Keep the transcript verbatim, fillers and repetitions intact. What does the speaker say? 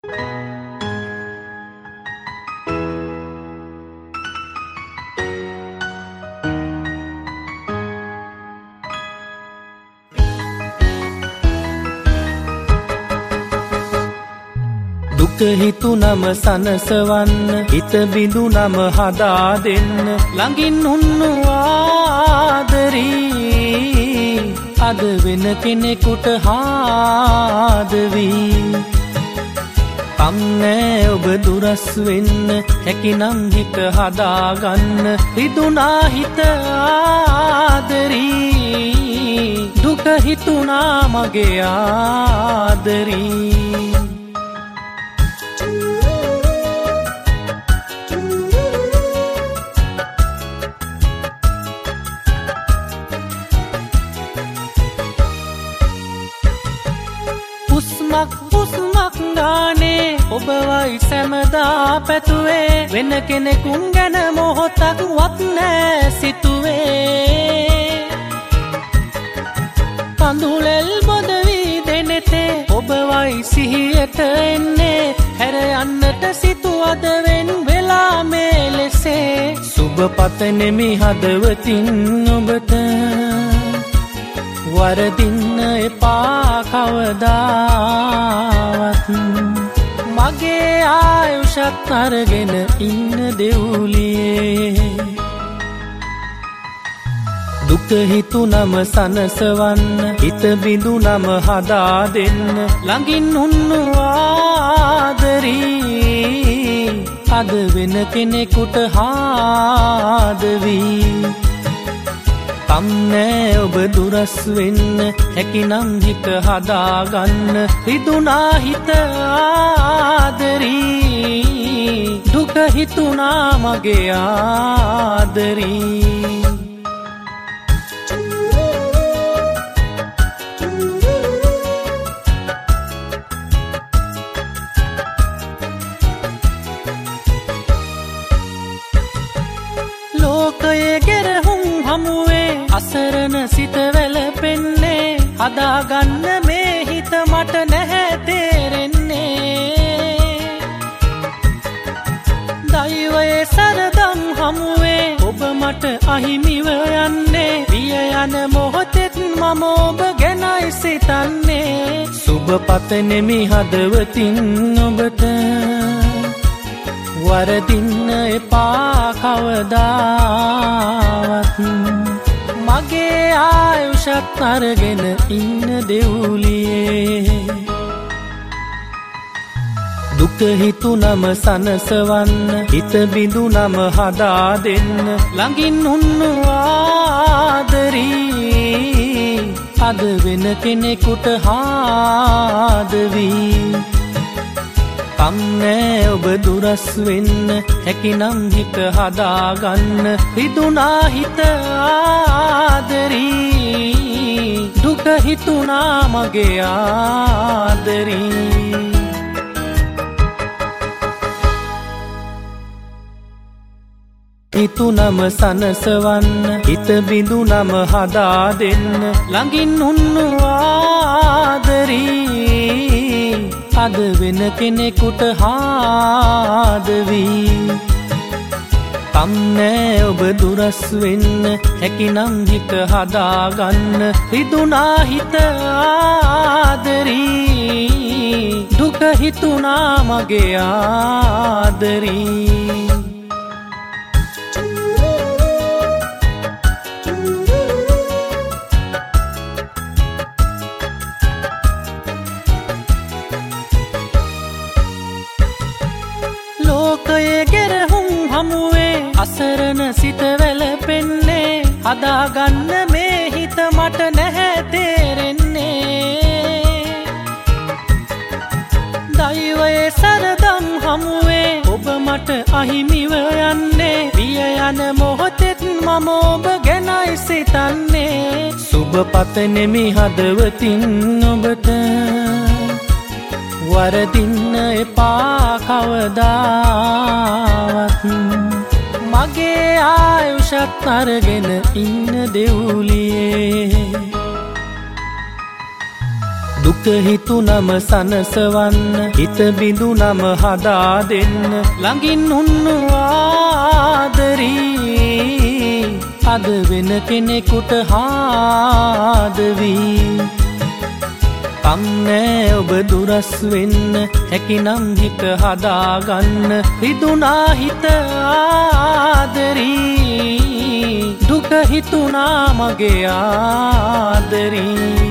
දුක හිතුනම සනසවන්න හිත බිඳුනම හදා දෙන්න ළඟින් උන්නු ආදරී අද වෙන කෙනෙකුට හාදවී කම්නෑ ඔබ දුරස් වෙන්න හැකිනම් හිත හදාගන්න රිදුනා හිත ආදරී දුක හිතුනා මගේ ආදරී උස්මක් උස්මක් ගානේ ඔබවයි සැමදා පැතුවේ වෙන කෙනෙකුන් ගැන මොහොතක් වත් නෑ සිතුවේ කඳුලෙල් බොද වී දෙනෙතේ ඔබවයි සිහියට එන්නේ හැර යන්නට සිතුවද වෙන් වෙලා මේ ලෙසේ සුබ පතනෙමි හදවතින් ඔබට වරදින්න එපා කවදාවත් මගේ ආයුෂත් අරගෙන ඉන්න දෙවුලියේ දුක හිතුනම සනසවන්න හිත බිඳුනම හදා දෙන්න ළඟින් උන්නු ආදරී අද වෙන කෙනෙකුට හාදවී කම්නෑ ඔබ දුරස් වෙන්න හැකිනම් හිත හදාගන්න රිදුනා හිත ආදරී දුක හිතුනා මගේ ආදරී ලෝකයේ ගෙරහුම් හමුවේ අසරණ සිත වැළපෙන්නේ හදාගන්න මේ හිත මට නැහැ තේරෙන්නේ දෛවයේ සරදම් හමුවේ ඔබ මට අහිමිව යන්නේ විය යන මොහොතෙත් මම ඔබ ගැනයි සිතන්නේ සුබ පතනෙමි හදවතින් ඔබට වරදින්න එපා කවදාවත් මගේ ආයුෂත් අරගෙන ඉන්න දෙවුලියේ දුක හිතුනම සනසවන්න හිත බිඳුනම හදා දෙන්න ළඟින් උන්නු ආදරී අද වෙන කෙනෙකුට හාදවී කම්නෑ ඔබ දුරස් වෙන්න හැකිනම් හිත හදාගන්න රිදුනා හිත ආදරී දුක හිතුනා මගේ ආදරී හිතුනම සනසවන්න හිත බිඳුනම හදා දෙන්න ළඟින් උන්නු ආදරී අද වෙන කෙනෙකුට හාදවී කම්නෑ ඔබ දුරස් වෙන්න හැකිනම් හිත හදාගන්න රිදුනා හිත ආදරී දුක හිතුනා මගේ ආදරී ලෝකයේ ගෙරහුම් හමුවේ අසරණ සිත වැළපෙන්නේ හදාගන්න මේ හිත මට නැහැ තේරෙන්නේ දෛවයේ සරදම් හමුවේ ඔබ මට අහිමිව යන්නේ විය යන මොහොතෙත් මම ඔබ ගැනයි සිතන්නේ සුබ පතනෙමි හදවතින් ඔබට වරදින්න එපා කවදාවත් මගේ ආයුෂත් අරගෙන ඉන්න දෙවුලියේ දුක හිතුනම සනසවන්න හිත බිඳුනම හදා දෙන්න ළඟින් උන්නු ආදරී අද වෙන කෙනෙකුට හාදවී කම්නෑ ඔබ දුරස් වෙන්න හැකිනම් හිත හදාගන්න රිදුනා හිත ආදරී දුක හිතුනා මගේ ආදරී